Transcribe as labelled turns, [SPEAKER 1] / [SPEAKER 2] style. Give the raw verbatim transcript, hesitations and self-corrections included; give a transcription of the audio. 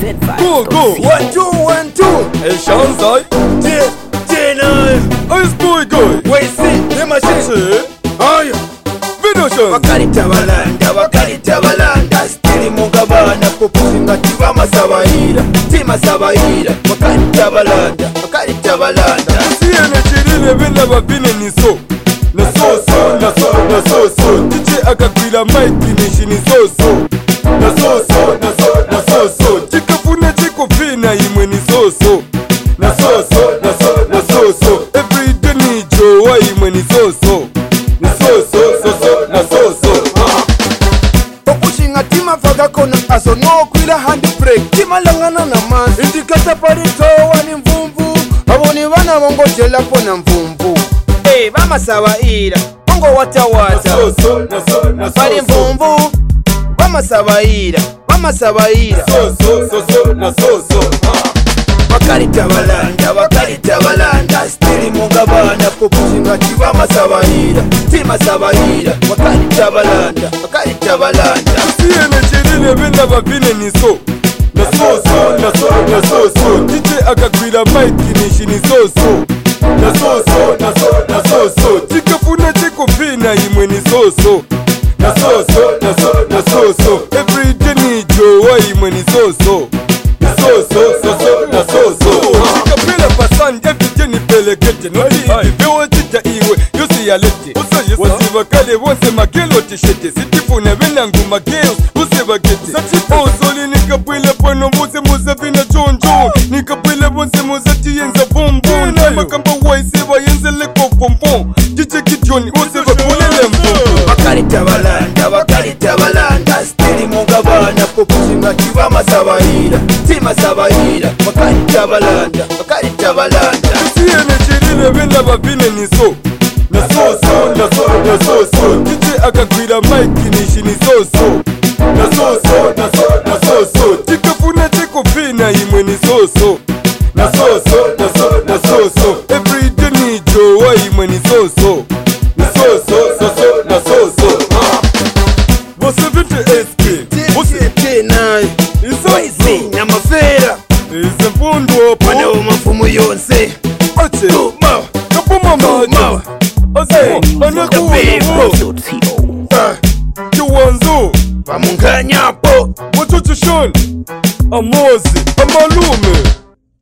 [SPEAKER 1] Go, go.
[SPEAKER 2] One, two, one, two.
[SPEAKER 1] Hey, Shanzai.
[SPEAKER 2] J, J nine.
[SPEAKER 1] Ice boy guy.
[SPEAKER 2] Wait, see, let me see. Aye.
[SPEAKER 1] Video Shanzai.
[SPEAKER 2] Wakalita balanda, wakalita balanda. Stili mugabana, kupusinga tiba masabaira. Tima sabaira. Wakalita balanda, wakalita balanda.
[SPEAKER 1] Siyene chirile bina babine niso. Na so so, na so, na so so. D J akakwila mic nishi ni so so. Na so so, na so, na so so. Chikafuna chikofina imwe ni so so. Na so so, na so, na so so. Every day ni joa imwe ni so so. Ni so so, so so, na so so.
[SPEAKER 2] Okushinga tima faga kona aso no kwila handbrake. Tima langana na manzi. Indikata parito wani mvumvu. Aboni wana mongo jela pona mvumvu. Hey, bama sabaira. Mongo wata wata.
[SPEAKER 1] Na so so, na so, na so so.
[SPEAKER 2] Bari mvumvu. Bama sabaira. Bama sabaira.
[SPEAKER 1] So so, so so, na so so.
[SPEAKER 2] Wakalita balanda, wakalita balanda. Stili mugabana, kupusinga tiba masabaira. Tima sabaira. Wakalita balanda, wakalita balanda.
[SPEAKER 1] Siyene chirile bina babine niso. Na so so, na so, na so so. D J akakwila mic nishi ni so so. Na so so, na so, na so so. Chikafuna chikofina imwe ni so so. Na so so, na so, na so so. Every day ni joa imwe ni so so. Na so so, so so, na so so. Chikapila pasan every day ni pelekete. Noli ibewa tita iwe yosi ya lete. Wasiva kale wonse makelo tishete. Sitifune binangu makeo use bakete. Ozoli nikapwile pweno muse muze vina chonjo. Nikapwile wonse muze tiyenza bombo. Makamba waisi wa yenze leko pompon. Jiche kitioni use vakulele mpo.
[SPEAKER 2] Wakalita balanda, wakalita balanda. Stili mugabana, kupusinga tiba masabaira. Tima sabaira. Wakalita balanda, wakalita balanda.
[SPEAKER 1] Siyene chirile bina babine niso. Na so so, na so, na so so. D J akakwila mic nishi ni so so. Na so so, na so, na so so. Chikafuna chikofina imwe ni so so. Na so so, na so, na so so. Every day ni joa imwe ni so so. Ni so so, so so, na so so. Você vinte S K. Você
[SPEAKER 2] J nine. Waisi na mafera.
[SPEAKER 1] Ize mpundu opo.
[SPEAKER 2] Wana umafumu yonse.
[SPEAKER 1] Ache.
[SPEAKER 2] Tuma.
[SPEAKER 1] Kapuma maji.
[SPEAKER 2] Tuma.
[SPEAKER 1] Ase. Anakuwa
[SPEAKER 2] Kapepo.
[SPEAKER 1] Kiwanzo.
[SPEAKER 2] Pamunganyapo.
[SPEAKER 1] Wachocho shon. Amozi. Amalume.